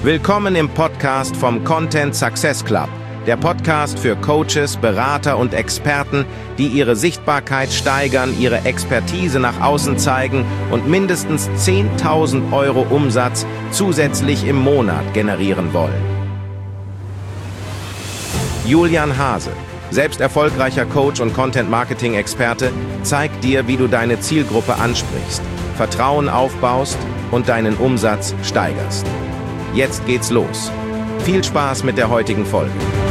Willkommen im Podcast vom Content Success Club, der Podcast für Coaches, Berater und Experten, die ihre Sichtbarkeit steigern, ihre Expertise nach außen zeigen und mindestens 10.000 Euro Umsatz zusätzlich im Monat generieren wollen. Julian Hase, selbst erfolgreicher Coach und Content-Marketing-Experte, zeigt dir, wie du deine Zielgruppe ansprichst, Vertrauen aufbaust und deinen Umsatz steigerst. Jetzt geht's los. Viel Spaß mit der heutigen Folge.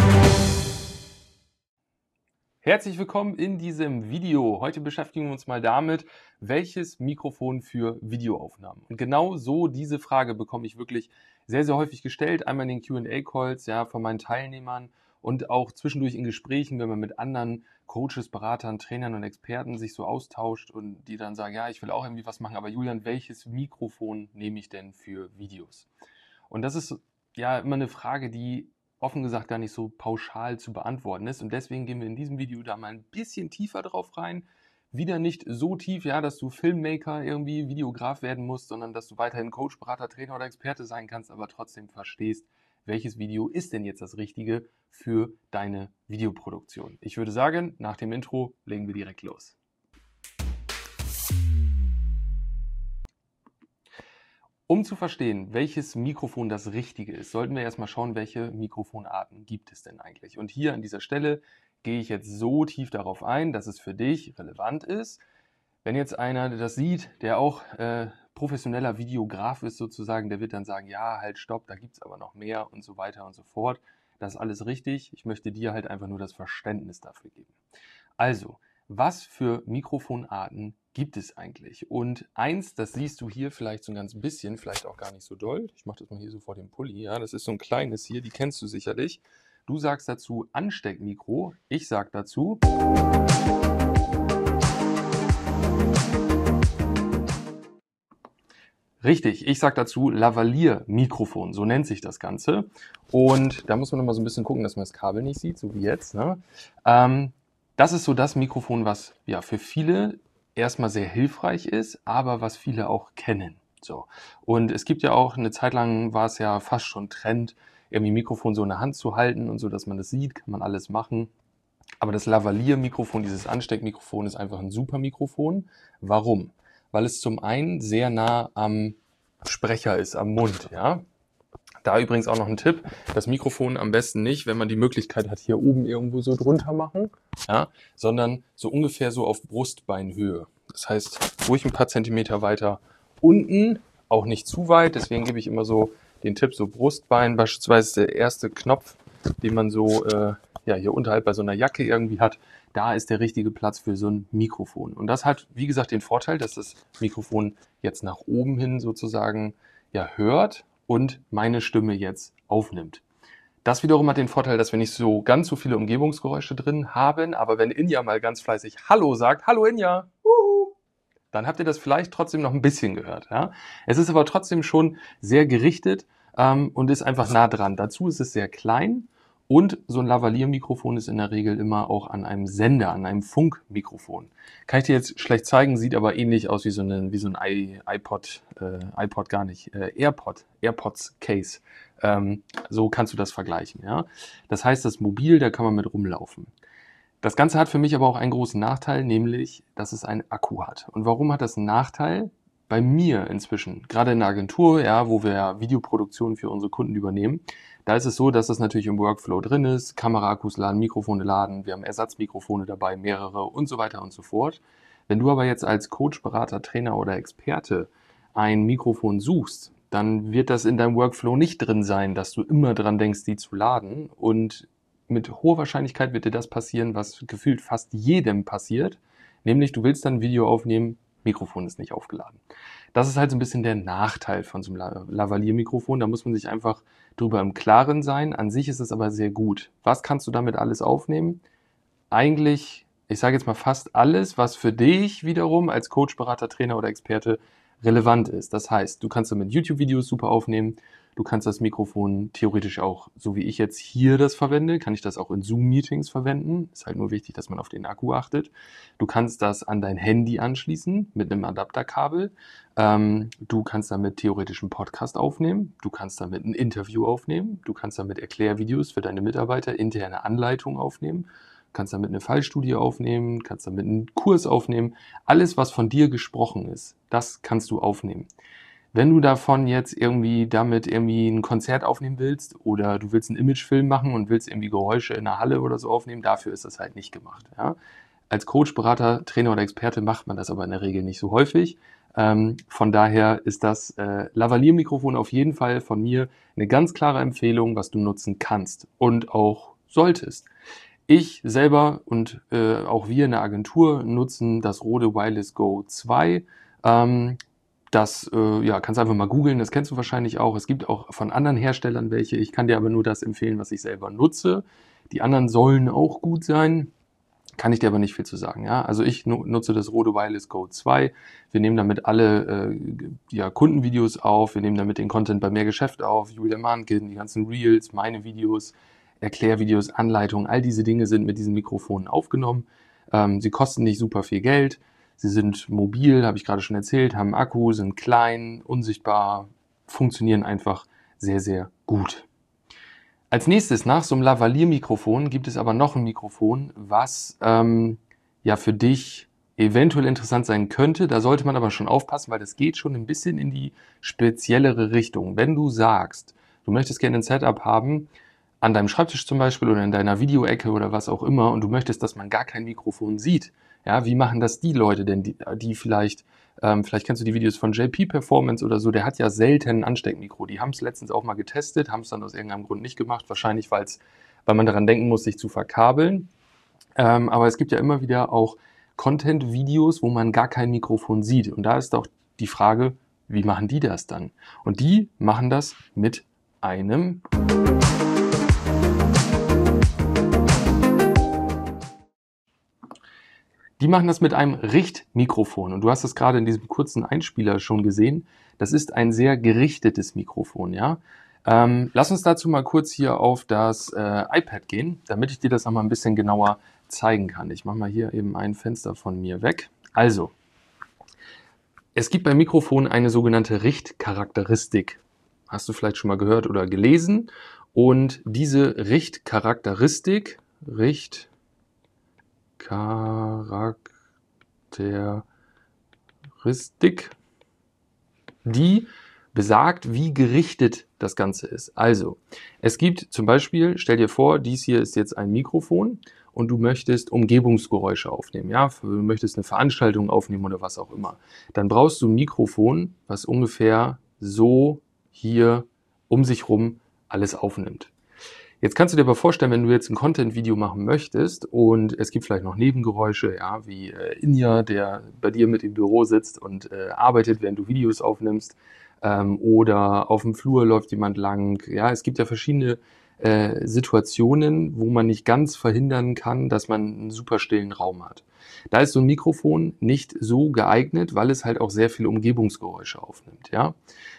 Herzlich willkommen in diesem Video. Heute beschäftigen wir uns mal damit, welches Mikrofon für Videoaufnahmen. Und genau so diese Frage bekomme ich wirklich sehr, sehr häufig gestellt. Einmal in den Q&A-Calls von meinen Teilnehmern und auch zwischendurch in Gesprächen, wenn man mit anderen Coaches, Beratern, Trainern und Experten sich so austauscht und die dann sagen, ja, ich will auch irgendwie was machen, aber Julian, welches Mikrofon nehme ich denn für Videos? Und das ist ja immer eine Frage, die offen gesagt gar nicht so pauschal zu beantworten ist. Und deswegen gehen wir in diesem Video da mal ein bisschen tiefer drauf rein. Wieder nicht so tief, dass du Filmmaker, irgendwie Videograf werden musst, sondern dass du weiterhin Coach, Berater, Trainer oder Experte sein kannst, aber trotzdem verstehst, welches Video ist denn jetzt das Richtige für deine Videoproduktion. Ich würde sagen, nach dem Intro legen wir direkt los. Um zu verstehen, welches Mikrofon das Richtige ist, sollten wir erstmal schauen, welche Mikrofonarten gibt es denn eigentlich. Und hier an dieser Stelle gehe ich jetzt so tief darauf ein, dass es für dich relevant ist. Wenn jetzt einer das sieht, der auch professioneller Videograf ist sozusagen, der wird dann sagen, ja, halt stopp, da gibt es aber noch mehr und so weiter und so fort. Das ist alles richtig. Ich möchte dir halt einfach nur das Verständnis dafür geben. Also, was für Mikrofonarten gibt es eigentlich? Und eins, das siehst du hier vielleicht so ein ganz bisschen, vielleicht auch gar nicht so doll. Ich mache das mal hier so vor dem Pulli. Das ist so ein kleines hier, die kennst du sicherlich. Du sagst dazu Ansteckmikro. Ich sag dazu richtig, ich sage dazu Lavalier-Mikrofon, so nennt sich das Ganze. Und da muss man nochmal so ein bisschen gucken, dass man das Kabel nicht sieht, so wie jetzt. Das ist so das Mikrofon, was für viele erstmal sehr hilfreich ist, aber was viele auch kennen. So. Und es gibt ja auch, eine Zeit lang war es ja fast schon Trend, irgendwie Mikrofon so in der Hand zu halten und so, dass man das sieht, kann man alles machen. Aber das Lavalier-Mikrofon, dieses Ansteckmikrofon, ist einfach ein super Mikrofon. Warum? Weil es zum einen sehr nah am Sprecher ist, am Mund, Da übrigens auch noch ein Tipp, das Mikrofon am besten nicht, wenn man die Möglichkeit hat, hier oben irgendwo so drunter machen, sondern so ungefähr so auf Brustbeinhöhe. Das heißt, ruhig ein paar Zentimeter weiter unten, auch nicht zu weit, deswegen gebe ich immer so den Tipp, so Brustbein, beispielsweise der erste Knopf, den man so hier unterhalb bei so einer Jacke irgendwie hat, da ist der richtige Platz für so ein Mikrofon. Und das hat, wie gesagt, den Vorteil, dass das Mikrofon jetzt nach oben hin sozusagen hört und meine Stimme jetzt aufnimmt. Das wiederum hat den Vorteil, dass wir nicht so ganz so viele Umgebungsgeräusche drin haben, aber wenn Inja mal ganz fleißig Hallo sagt, Hallo Inja, dann habt ihr das vielleicht trotzdem noch ein bisschen gehört. Es ist aber trotzdem schon sehr gerichtet und ist einfach nah dran. Dazu ist es sehr klein. Und so ein Lavalier-Mikrofon ist in der Regel immer auch an einem Sender, an einem Funkmikrofon. Kann ich dir jetzt schlecht zeigen, sieht aber ähnlich aus wie so ein iPod gar nicht, AirPods Case. So kannst du das vergleichen. Das heißt, das Mobil, da kann man mit rumlaufen. Das Ganze hat für mich aber auch einen großen Nachteil, nämlich, dass es einen Akku hat. Und warum hat das einen Nachteil? Bei mir inzwischen, gerade in der Agentur, wo wir Videoproduktionen für unsere Kunden übernehmen, da ist es so, dass das natürlich im Workflow drin ist, Kameraakkus laden, Mikrofone laden, wir haben Ersatzmikrofone dabei, mehrere und so weiter und so fort. Wenn du aber jetzt als Coach, Berater, Trainer oder Experte ein Mikrofon suchst, dann wird das in deinem Workflow nicht drin sein, dass du immer dran denkst, die zu laden. Und mit hoher Wahrscheinlichkeit wird dir das passieren, was gefühlt fast jedem passiert, nämlich du willst dann ein Video aufnehmen, Mikrofon ist nicht aufgeladen. Das ist halt so ein bisschen der Nachteil von so einem Lavalier-Mikrofon. Da muss man sich einfach drüber im Klaren sein. An sich ist es aber sehr gut. Was kannst du damit alles aufnehmen? Eigentlich, ich sage jetzt mal fast alles, was für dich wiederum als Coach, Berater, Trainer oder Experte relevant ist. Das heißt, du kannst damit YouTube-Videos super aufnehmen. Du kannst das Mikrofon theoretisch auch, so wie ich jetzt hier das verwende, kann ich das auch in Zoom-Meetings verwenden. Ist halt nur wichtig, dass man auf den Akku achtet. Du kannst das an dein Handy anschließen mit einem Adapterkabel. Du kannst damit theoretisch einen Podcast aufnehmen. Du kannst damit ein Interview aufnehmen. Du kannst damit Erklärvideos für deine Mitarbeiter, interne Anleitungen aufnehmen. Kannst damit eine Fallstudie aufnehmen, kannst damit einen Kurs aufnehmen. Alles, was von dir gesprochen ist, das kannst du aufnehmen. Wenn du davon jetzt damit ein Konzert aufnehmen willst oder du willst einen Imagefilm machen und willst irgendwie Geräusche in der Halle oder so aufnehmen, dafür ist das halt nicht gemacht. Ja? Als Coach, Berater, Trainer oder Experte macht man das aber in der Regel nicht so häufig. Von daher ist das Lavalier-Mikrofon auf jeden Fall von mir eine ganz klare Empfehlung, was du nutzen kannst und auch solltest. Ich selber und auch wir in der Agentur nutzen das Rode Wireless Go 2. Kannst du einfach mal googeln, das kennst du wahrscheinlich auch. Es gibt auch von anderen Herstellern welche. Ich kann dir aber nur das empfehlen, was ich selber nutze. Die anderen sollen auch gut sein. Kann ich dir aber nicht viel zu sagen. Ja? Also ich nutze das Rode Wireless Go 2. Wir nehmen damit alle Kundenvideos auf. Wir nehmen damit den Content bei Mehr Geschäft auf. Julia Mahnken, die ganzen Reels, meine Videos, Erklärvideos, Anleitungen. All diese Dinge sind mit diesen Mikrofonen aufgenommen. Sie kosten nicht super viel Geld. Sie sind mobil, habe ich gerade schon erzählt, haben Akku, sind klein, unsichtbar, funktionieren einfach sehr, sehr gut. Als nächstes, nach so einem Lavalier-Mikrofon, gibt es aber noch ein Mikrofon, was für dich eventuell interessant sein könnte. Da sollte man aber schon aufpassen, weil das geht schon ein bisschen in die speziellere Richtung. Wenn du sagst, du möchtest gerne ein Setup haben, an deinem Schreibtisch zum Beispiel oder in deiner Videoecke oder was auch immer, und du möchtest, dass man gar kein Mikrofon sieht. Ja, wie machen das die Leute denn, die vielleicht kennst du die Videos von JP Performance oder so, der hat ja selten ein Ansteckmikro. Die haben es letztens auch mal getestet, haben es dann aus irgendeinem Grund nicht gemacht, wahrscheinlich weil man daran denken muss, sich zu verkabeln. Aber es gibt ja immer wieder auch Content-Videos, wo man gar kein Mikrofon sieht. Und da ist auch die Frage, wie machen die das dann? Und die machen das mit einem Richtmikrofon. Und du hast es gerade in diesem kurzen Einspieler schon gesehen. Das ist ein sehr gerichtetes Mikrofon, ja. Lass uns dazu mal kurz hier auf das iPad gehen, damit ich dir das nochmal ein bisschen genauer zeigen kann. Ich mache mal hier eben ein Fenster von mir weg. Also, es gibt beim Mikrofon eine sogenannte Richtcharakteristik. Hast du vielleicht schon mal gehört oder gelesen? Und diese Richtcharakteristik, die besagt, wie gerichtet das Ganze ist. Also, es gibt zum Beispiel, stell dir vor, dies hier ist jetzt ein Mikrofon und du möchtest Umgebungsgeräusche aufnehmen. Ja, du möchtest eine Veranstaltung aufnehmen oder was auch immer. Dann brauchst du ein Mikrofon, was ungefähr so hier um sich rum alles aufnimmt. Jetzt kannst du dir aber vorstellen, wenn du jetzt ein Content-Video machen möchtest und es gibt vielleicht noch Nebengeräusche, ja, wie Inja, der bei dir mit im Büro sitzt und arbeitet, während du Videos aufnimmst, oder auf dem Flur läuft jemand lang. Ja, es gibt ja verschiedene Situationen, wo man nicht ganz verhindern kann, dass man einen super stillen Raum hat. Da ist so ein Mikrofon nicht so geeignet, weil es halt auch sehr viele Umgebungsgeräusche aufnimmt, ja.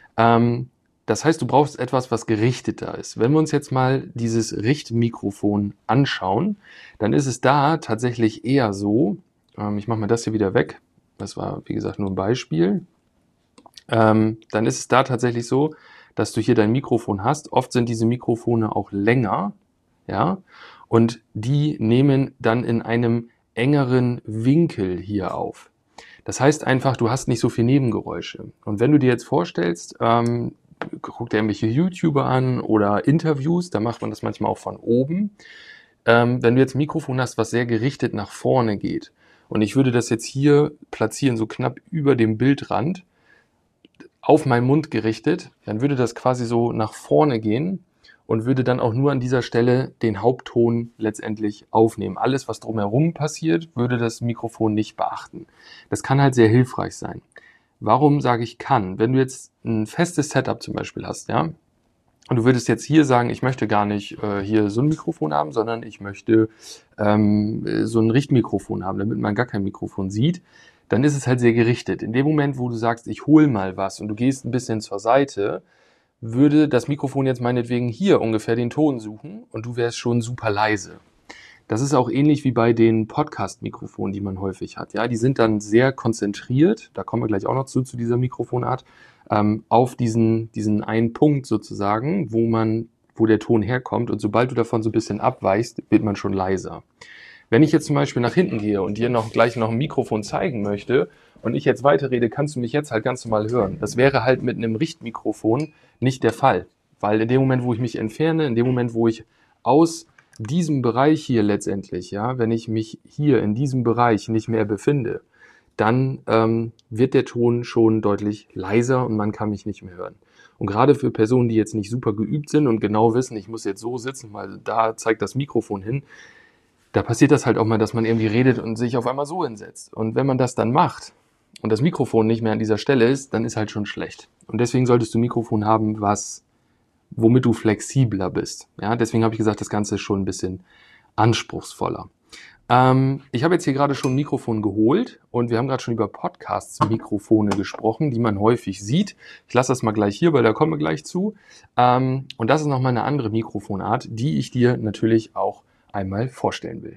Das heißt, du brauchst etwas, was gerichteter ist. Wenn wir uns jetzt mal dieses Richtmikrofon anschauen, dann ist es da tatsächlich eher so, ich mache mal das hier wieder weg, das war, wie gesagt, nur ein Beispiel, dann ist es da tatsächlich so, dass du hier dein Mikrofon hast. Oft sind diese Mikrofone auch länger, ja, und die nehmen dann in einem engeren Winkel hier auf. Das heißt einfach, du hast nicht so viel Nebengeräusche. Und wenn du dir jetzt vorstellst, guck dir irgendwelche YouTuber an oder Interviews, da macht man das manchmal auch von oben. Wenn du jetzt ein Mikrofon hast, was sehr gerichtet nach vorne geht, und ich würde das jetzt hier platzieren, so knapp über dem Bildrand, auf meinen Mund gerichtet, dann würde das quasi so nach vorne gehen und würde dann auch nur an dieser Stelle den Hauptton letztendlich aufnehmen. Alles, was drumherum passiert, würde das Mikrofon nicht beachten. Das kann halt sehr hilfreich sein. Warum sage ich kann? Wenn du jetzt ein festes Setup zum Beispiel hast, ja, und du würdest jetzt hier sagen, ich möchte gar nicht hier so ein Mikrofon haben, sondern ich möchte so ein Richtmikrofon haben, damit man gar kein Mikrofon sieht, dann ist es halt sehr gerichtet. In dem Moment, wo du sagst, ich hole mal was und du gehst ein bisschen zur Seite, würde das Mikrofon jetzt meinetwegen hier ungefähr den Ton suchen und du wärst schon super leise. Das ist auch ähnlich wie bei den Podcast-Mikrofonen, die man häufig hat. Ja, die sind dann sehr konzentriert, da kommen wir gleich auch noch zu dieser Mikrofonart, auf diesen einen Punkt sozusagen, wo der Ton herkommt. Und sobald du davon so ein bisschen abweichst, wird man schon leiser. Wenn ich jetzt zum Beispiel nach hinten gehe und dir gleich noch ein Mikrofon zeigen möchte und ich jetzt weiterrede, kannst du mich jetzt halt ganz normal hören. Das wäre halt mit einem Richtmikrofon nicht der Fall. Weil in dem Moment, wo ich mich entferne, in dem Moment, wo ich aus diesem Bereich hier letztendlich, ja, wenn ich mich hier in diesem Bereich nicht mehr befinde, dann wird der Ton schon deutlich leiser und man kann mich nicht mehr hören. Und gerade für Personen, die jetzt nicht super geübt sind und genau wissen, ich muss jetzt so sitzen, weil da zeigt das Mikrofon hin, da passiert das halt auch mal, dass man irgendwie redet und sich auf einmal so hinsetzt. Und wenn man das dann macht und das Mikrofon nicht mehr an dieser Stelle ist, dann ist halt schon schlecht. Und deswegen solltest du ein Mikrofon haben, womit du flexibler bist. Ja, deswegen habe ich gesagt, das Ganze ist schon ein bisschen anspruchsvoller. Ich habe jetzt hier gerade schon ein Mikrofon geholt und wir haben gerade schon über Podcasts-Mikrofone gesprochen, die man häufig sieht. Ich lasse das mal gleich hier, weil da kommen wir gleich zu. Und das ist nochmal eine andere Mikrofonart, die ich dir natürlich auch einmal vorstellen will.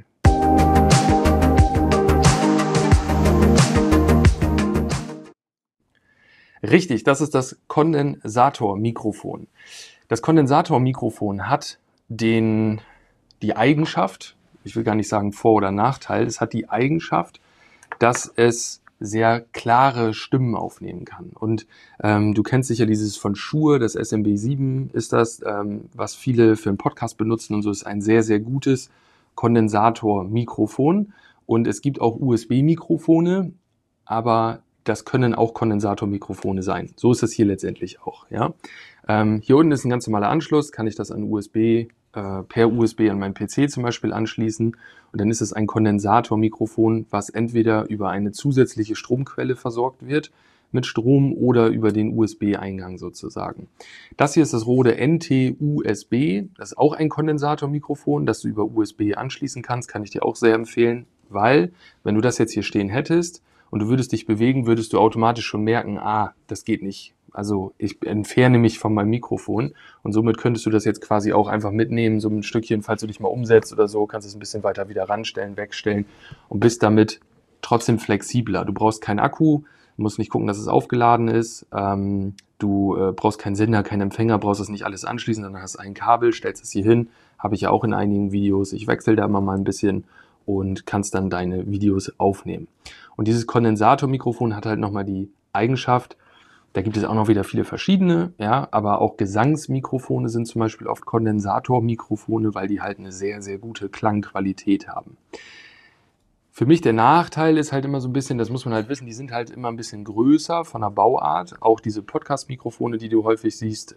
Richtig, das ist das Kondensatormikrofon. Das Kondensatormikrofon hat die Eigenschaft, ich will gar nicht sagen Vor- oder Nachteil, es hat die Eigenschaft, dass es sehr klare Stimmen aufnehmen kann. Und du kennst sicher dieses von Shure, das SMB7 ist das, was viele für einen Podcast benutzen und so, ist ein sehr, sehr gutes Kondensatormikrofon. Und es gibt auch USB-Mikrofone, aber das können auch Kondensatormikrofone sein. So ist es hier letztendlich auch. Ja? Hier unten ist ein ganz normaler Anschluss, kann ich das per USB an meinen PC zum Beispiel anschließen und dann ist es ein Kondensatormikrofon, was entweder über eine zusätzliche Stromquelle versorgt wird mit Strom oder über den USB-Eingang sozusagen. Das hier ist das Rode NT-USB, das ist auch ein Kondensatormikrofon, das du über USB anschließen kannst, kann ich dir auch sehr empfehlen, weil wenn du das jetzt hier stehen hättest und du würdest dich bewegen, würdest du automatisch schon merken, das geht nicht. Also ich entferne mich von meinem Mikrofon und somit könntest du das jetzt quasi auch einfach mitnehmen, so ein Stückchen, falls du dich mal umsetzt oder so, kannst du es ein bisschen weiter wieder ranstellen, wegstellen und bist damit trotzdem flexibler. Du brauchst keinen Akku, musst nicht gucken, dass es aufgeladen ist, du brauchst keinen Sender, keinen Empfänger, brauchst das nicht alles anschließen, dann hast du ein Kabel, stellst es hier hin, habe ich ja auch in einigen Videos, ich wechsle da immer mal ein bisschen und kannst dann deine Videos aufnehmen. Und dieses Kondensatormikrofon hat halt nochmal die Eigenschaft, da gibt es auch noch wieder viele verschiedene, ja, aber auch Gesangsmikrofone sind zum Beispiel oft Kondensatormikrofone, weil die halt eine sehr, sehr gute Klangqualität haben. Für mich der Nachteil ist halt immer so ein bisschen, das muss man halt wissen, die sind halt immer ein bisschen größer von der Bauart. Auch diese Podcast-Mikrofone, die du häufig siehst,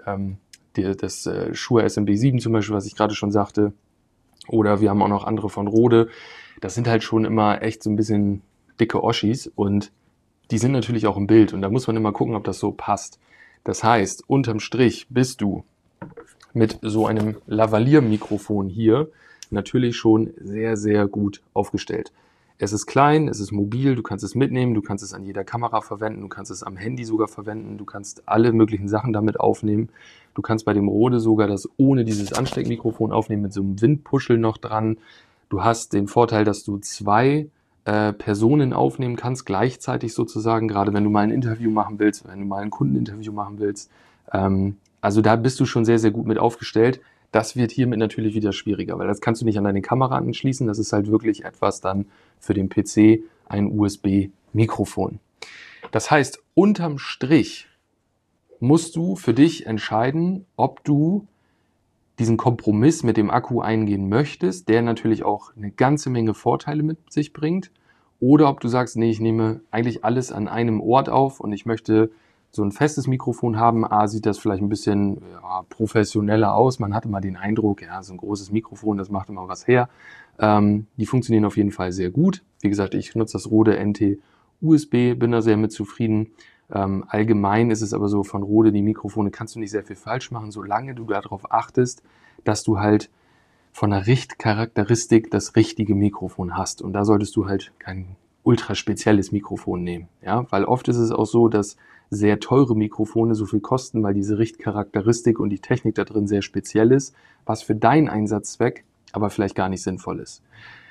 das Shure SMB7 zum Beispiel, was ich gerade schon sagte, oder wir haben auch noch andere von Rode, das sind halt schon immer echt so ein bisschen dicke Oschis und die sind natürlich auch im Bild und da muss man immer gucken, ob das so passt. Das heißt, unterm Strich bist du mit so einem Lavalier-Mikrofon hier natürlich schon sehr, sehr gut aufgestellt. Es ist klein, es ist mobil, du kannst es mitnehmen, du kannst es an jeder Kamera verwenden, du kannst es am Handy sogar verwenden, du kannst alle möglichen Sachen damit aufnehmen. Du kannst bei dem Rode sogar das ohne dieses Ansteckmikrofon aufnehmen, mit so einem Windpuschel noch dran. Du hast den Vorteil, dass du 2 Personen aufnehmen kannst, gleichzeitig sozusagen, gerade wenn du mal ein Interview machen willst, wenn du mal ein Kundeninterview machen willst. Also da bist du schon sehr, sehr gut mit aufgestellt. Das wird hiermit natürlich wieder schwieriger, weil das kannst du nicht an deine Kamera anschließen. Das ist halt wirklich etwas dann für den PC, ein USB-Mikrofon. Das heißt, unterm Strich musst du für dich entscheiden, ob du diesen Kompromiss mit dem Akku eingehen möchtest, der natürlich auch eine ganze Menge Vorteile mit sich bringt, oder ob du sagst, nee, ich nehme eigentlich alles an einem Ort auf und ich möchte so ein festes Mikrofon haben. Sieht das vielleicht ein bisschen professioneller aus. Man hat immer den Eindruck, so ein großes Mikrofon, das macht immer was her. Die funktionieren auf jeden Fall sehr gut. Wie gesagt, ich nutze das Rode NT USB, bin da sehr mit zufrieden. Allgemein ist es aber so, von Rode, die Mikrofone kannst du nicht sehr viel falsch machen, solange du darauf achtest, dass du halt von der Richtcharakteristik das richtige Mikrofon hast. Und da solltest du halt kein ultra spezielles Mikrofon nehmen. Ja? Weil oft ist es auch so, dass sehr teure Mikrofone so viel kosten, weil diese Richtcharakteristik und die Technik da drin sehr speziell ist, was für deinen Einsatzzweck aber vielleicht gar nicht sinnvoll ist.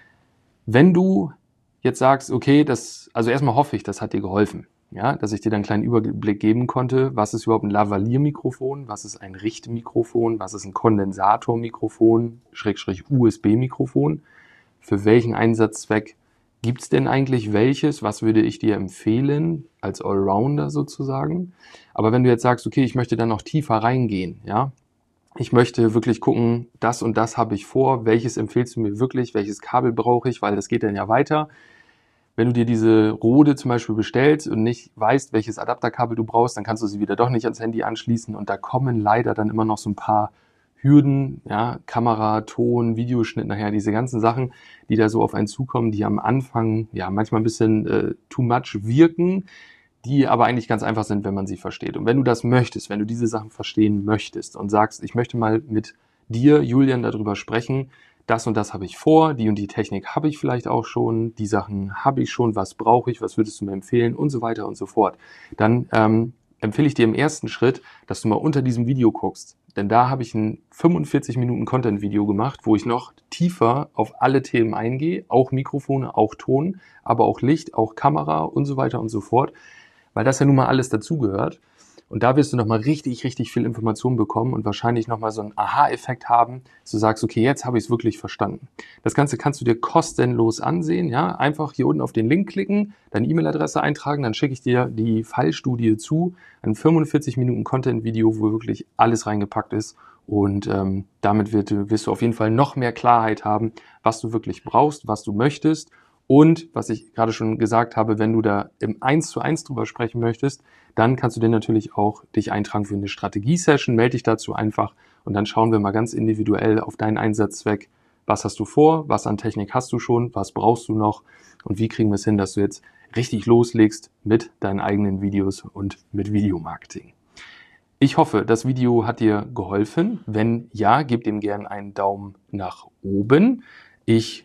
Wenn du jetzt sagst, okay, also erstmal hoffe ich, das hat dir geholfen, ja, dass ich dir dann einen kleinen Überblick geben konnte, was ist überhaupt ein Lavalier-Mikrofon, was ist ein Richtmikrofon, was ist ein Kondensatormikrofon, /USB-Mikrofon, für welchen Einsatzzweck gibt es denn eigentlich welches, was würde ich dir empfehlen, als Allrounder sozusagen. Aber wenn du jetzt sagst, okay, ich möchte dann noch tiefer reingehen, ja, ich möchte wirklich gucken, das und das habe ich vor, welches empfehlst du mir wirklich, welches Kabel brauche ich, weil das geht dann ja weiter. Wenn du dir diese Rode zum Beispiel bestellst und nicht weißt, welches Adapterkabel du brauchst, dann kannst du sie wieder doch nicht ans Handy anschließen und da kommen leider dann immer noch so ein paar Hürden, ja, Kamera, Ton, Videoschnitt nachher, diese ganzen Sachen, die da so auf einen zukommen, die am Anfang ja manchmal ein bisschen too much wirken, die aber eigentlich ganz einfach sind, wenn man sie versteht. Und wenn du das möchtest, wenn du diese Sachen verstehen möchtest und sagst, ich möchte mal mit dir, Julian, darüber sprechen, das und das habe ich vor, die und die Technik habe ich vielleicht auch schon, die Sachen habe ich schon, was brauche ich, was würdest du mir empfehlen und so weiter und so fort. Dann empfehle ich dir im ersten Schritt, dass du mal unter diesem Video guckst. Denn da habe ich ein 45 Minuten Content-Video gemacht, wo ich noch tiefer auf alle Themen eingehe, auch Mikrofone, auch Ton, aber auch Licht, auch Kamera und so weiter und so fort, weil das ja nun mal alles dazugehört. Und da wirst du nochmal richtig, richtig viel Information bekommen und wahrscheinlich nochmal so einen Aha-Effekt haben, dass du sagst, okay, jetzt habe ich es wirklich verstanden. Das Ganze kannst du dir kostenlos ansehen, ja, einfach hier unten auf den Link klicken, deine E-Mail-Adresse eintragen, dann schicke ich dir die Fallstudie zu, ein 45 Minuten Content-Video, wo wirklich alles reingepackt ist und damit wirst du auf jeden Fall noch mehr Klarheit haben, was du wirklich brauchst, was du möchtest. Und was ich gerade schon gesagt habe, wenn du da im 1:1 drüber sprechen möchtest, dann kannst du dir natürlich auch dich eintragen für eine Strategie-Session. Melde dich dazu einfach und dann schauen wir mal ganz individuell auf deinen Einsatzzweck. Was hast du vor? Was an Technik hast du schon? Was brauchst du noch? Und wie kriegen wir es hin, dass du jetzt richtig loslegst mit deinen eigenen Videos und mit Videomarketing? Ich hoffe, das Video hat dir geholfen. Wenn ja, gib dem gerne einen Daumen nach oben. Ich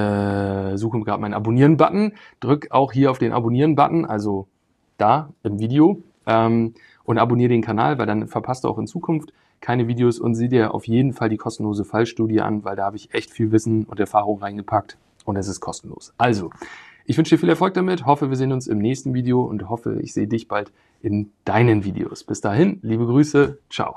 suche gerade meinen Abonnieren-Button, drück auch hier auf den Abonnieren-Button, also da im Video und abonniere den Kanal, weil dann verpasst du auch in Zukunft keine Videos und sieh dir auf jeden Fall die kostenlose Fallstudie an, weil da habe ich echt viel Wissen und Erfahrung reingepackt und es ist kostenlos. Also, ich wünsche dir viel Erfolg damit, hoffe, wir sehen uns im nächsten Video und hoffe, ich sehe dich bald in deinen Videos. Bis dahin, liebe Grüße, ciao.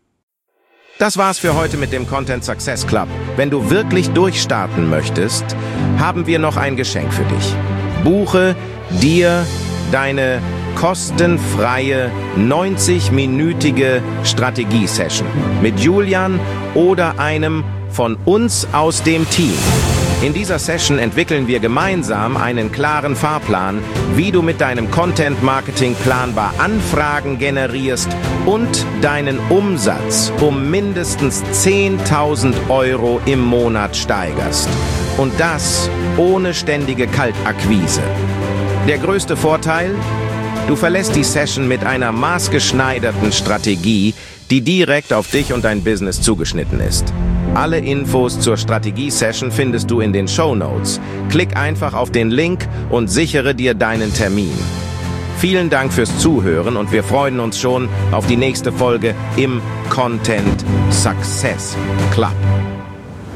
Das war's für heute mit dem Content Success Club. Wenn du wirklich durchstarten möchtest, haben wir noch ein Geschenk für dich. Buche dir deine kostenfreie 90-minütige Strategie-Session mit Julian oder einem von uns aus dem Team. In dieser Session entwickeln wir gemeinsam einen klaren Fahrplan, wie du mit deinem Content-Marketing planbar Anfragen generierst und deinen Umsatz um mindestens 10.000 € im Monat steigerst. Und das ohne ständige Kaltakquise. Der größte Vorteil? Du verlässt die Session mit einer maßgeschneiderten Strategie, die direkt auf dich und dein Business zugeschnitten ist. Alle Infos zur Strategie-Session findest du in den Shownotes. Klick einfach auf den Link und sichere dir deinen Termin. Vielen Dank fürs Zuhören und wir freuen uns schon auf die nächste Folge im Content Success Club.